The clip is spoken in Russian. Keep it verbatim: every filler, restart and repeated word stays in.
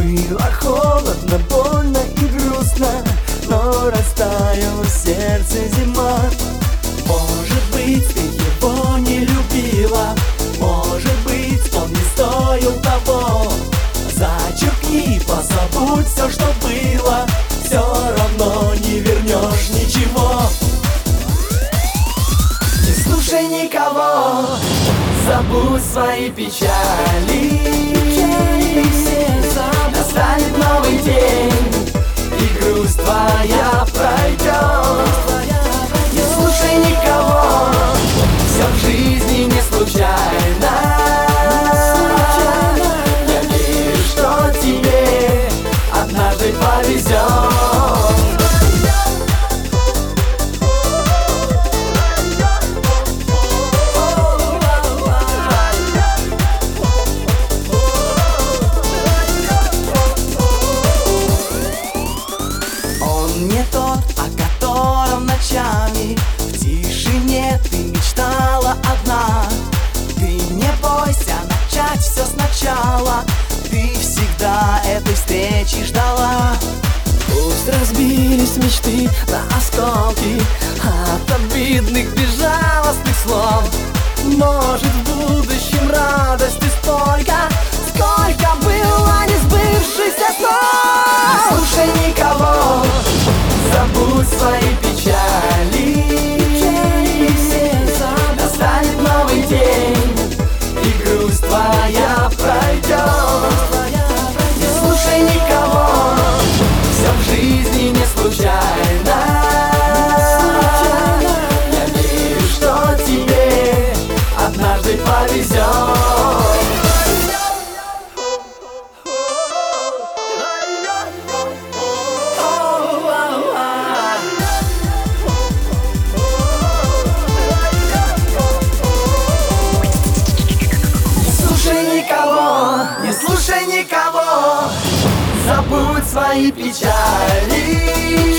Было холодно, больно и грустно, но растаяла в сердце зима. Может быть, ты его не любила, может быть, он не стоил того. Зачеркни, позабудь все, что было, все равно не вернешь ничего. Не слушай никого, забудь свои печали. Настанет новый день, и грусть твоя пройдет. Не слушай никого, все в жизни не случайно. Я верю, что тебе однажды повезет. Не тот, о котором ночами в тишине ты мечтала одна. Ты не бойся начать все сначала, ты всегда этой встречи ждала. Пусть разбились мечты на осколки от обидных безжалостных слов. Может, в будущем радости столько, сколько было несбывшихся снов. Не слушай никого, забудь свои печали. Настанет новый день, и грусть твоя пройдет. Не слушай никого, все в жизни не случайно. Я верю, что тебе однажды повезет. Не слушай никого, забудь свои печали.